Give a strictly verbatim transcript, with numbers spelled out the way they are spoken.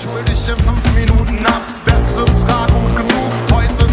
ich hol dich in fünf Minuten abs. Bestes war gut genug, heute